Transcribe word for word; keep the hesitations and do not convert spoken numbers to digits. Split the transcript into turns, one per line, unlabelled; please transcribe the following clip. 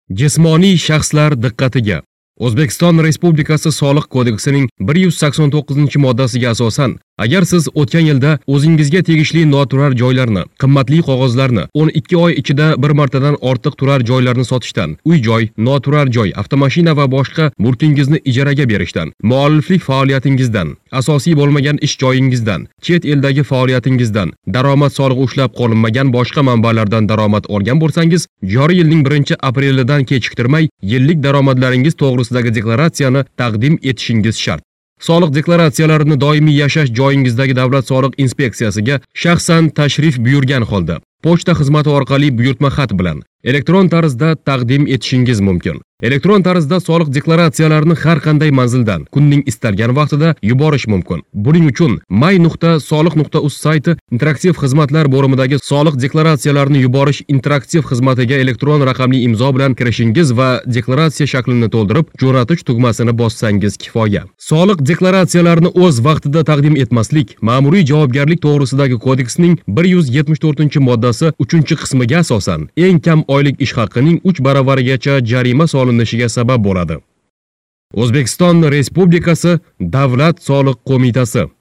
Jismoniy shaxslar diqqatiga. O'zbekiston Respublikasi Soliq kodeksining bir yuz sakson to'qqizinchi moddasiga asosan, agar siz o'tgan yilda o'zingizga tegishli noturar joylarni, qimmatli qog'ozlarni o'n ikki oy ichida bir martadan ortiq turar joylarni sotishdan, uy-joy, noturar joy, avtomashina va boshqa mulkingizni ijaraga berishdan, mualliflik faoliyatingizdan, asosiy bo'lmagan ish joyingizdan, chet eldagi faoliyatingizdan, daromad solig'i ushlab qolinmagan boshqa manbalardan daromad olgan bo'lsangiz, joriy yilning birinchi aprelidan kechiktirmay yillik daromadlaringiz to'g'risidagi deklaratsiyani taqdim etishingiz shart. Soliq deklaratsiyalarini doimiy yashash joyingizdagi Davlat soliq inspeksiyasiga shaxsan tashrif buyurgan holda, pochta xizmati orqali buyurtma xat bilan elektron tarzda taqdim etishingiz mumkin. Elektron tarzda soliq deklaratsiyalarini har qanday manzildan kunning istalgan vaqtida yuborish mumkin. Buning uchun may nuqta soliq nuqta uz sayti interaktiv xizmatlar bo'limidagi soliq deklaratsiyalarini yuborish interaktiv xizmatiga elektron raqamli imzo bilan kirishingiz va deklaratsiya shaklini to'ldirib, jo'natish tugmasini bossangiz kifoya. Soliq deklaratsiyalarini o'z vaqtida taqdim etmaslik ma'muriy javobgarlik to'g'risidagi kodeksning bir yuz yetmish to'rtinchi moddasi uchinchi qismiga asosan eng kam oylik ish haqining uch baravarigacha jarima solinishiga sabab bo'ladi. O'zbekiston Respublikasi Davlat soliq qo'mitasi